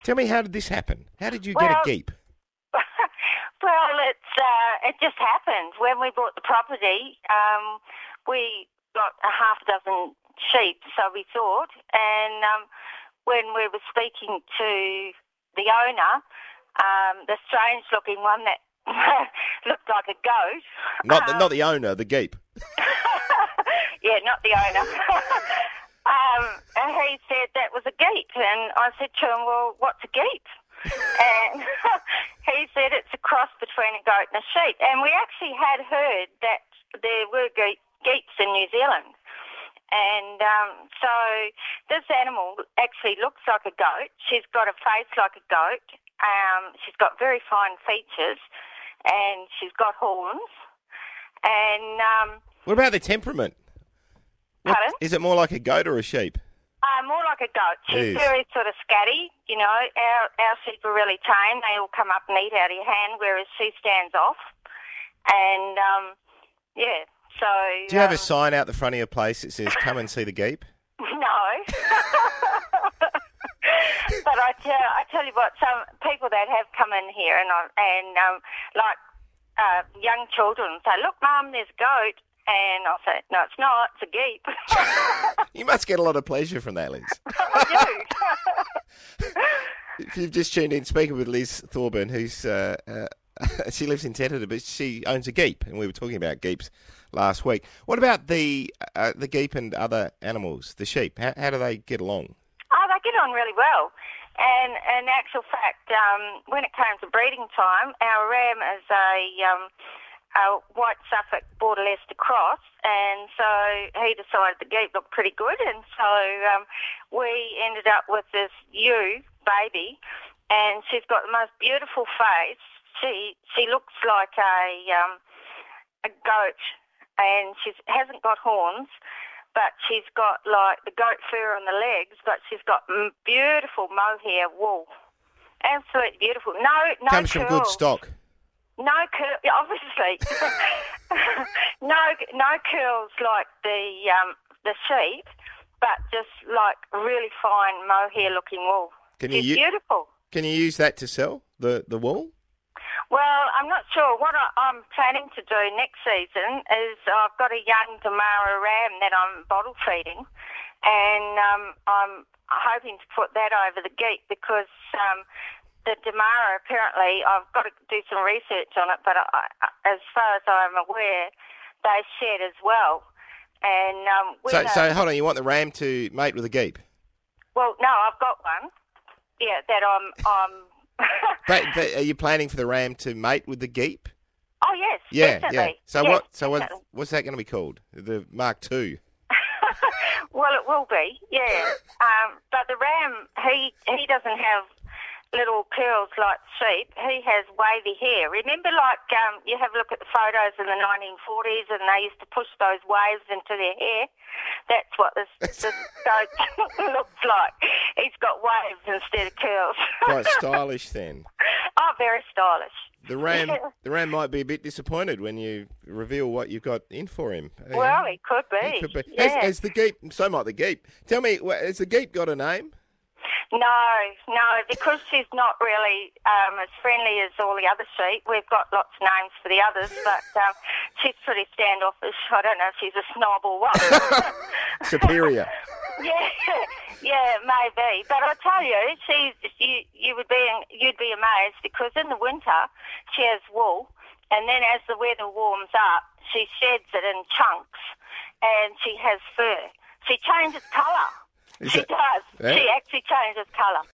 Tell me, how did this happen? How did you get a geep? Well, it just happened. When we bought the property, we got a half dozen sheep, so we thought, and when we were speaking to the owner, the strange-looking one that looked like a goat. Not the owner, the geep. Yeah, not the owner. And he said that was a geep, and I said to him, well, what's a geep? And he said it's a cross between a goat and a sheep. And we actually had heard that there were geeps in New Zealand. And so this animal actually looks like a goat. She's got a face like a goat. She's got very fine features, and she's got horns. And what about the temperament? Pardon? Is it more like a goat or a sheep? More like a goat. She's very sort of scatty, you know. Our sheep are really tame. They all come up and eat out of your hand, whereas she stands off. And, yeah, so... Do you have a sign out the front of your place that says, come and see the geep? No. But I tell you what, some people that have come in here and young children say, look, Mum, there's a goat. And I'll say, no, it's not. It's a geep. You must get a lot of pleasure from that, Liz. I do. If you've just tuned in, speaking with Liz Thorburn, who's she lives in Tentata, but she owns a geep, and we were talking about geeps last week. What about the geep and other animals, the sheep? How do they get along? Oh, they get on really well. And in actual fact, when it came to breeding time, our ram is a white Suffolk Border Leicester cross, and so he decided the geep looked pretty good, and so we ended up with this ewe baby, and she's got the most beautiful face. She looks like a goat, and she hasn't got horns, but she's got like the goat fur on the legs, but she's got beautiful mohair wool. Absolutely beautiful. No Comes curls. from good stock. No curls, obviously. no curls like the sheep, but just like really fine mohair-looking wool. It's beautiful. Can you use that to sell the wool? Well, I'm not sure. What I'm planning to do next season is I've got a young Damara ram that I'm bottle feeding, and I'm hoping to put that over the geep because the Damara, apparently, I've got to do some research on it, but as far as I'm aware, they shed as well. And so hold on, you want the ram to mate with a geep? Well, no, I've got one. Yeah, that I'm. but are you planning for the ram to mate with the geep? Oh yes, definitely. Yeah. So what's that going to be called? The Mark II. Well, it will be. Yeah. But the ram, he doesn't have little curls like sheep. He has wavy hair. Remember, like, you have a look at the photos in the 1940s and they used to push those waves into their hair? That's what this goat looks like. He's got waves instead of curls. Quite stylish then. Oh, very stylish. The ram might be a bit disappointed when you reveal what you've got in for him. Well, he could be. He could be. Yeah. Has the geep, so might the geep. Tell me, has the geep got a name? No, because she's not really as friendly as all the other sheep. We've got lots of names for the others, but she's pretty standoffish. I don't know if she's a snob or what. Superior. Yeah, maybe. But I tell you, you'd be amazed because in the winter she has wool, and then as the weather warms up, she sheds it in chunks, and she has fur. She changes colour. She does. Yeah? She actually changes colour.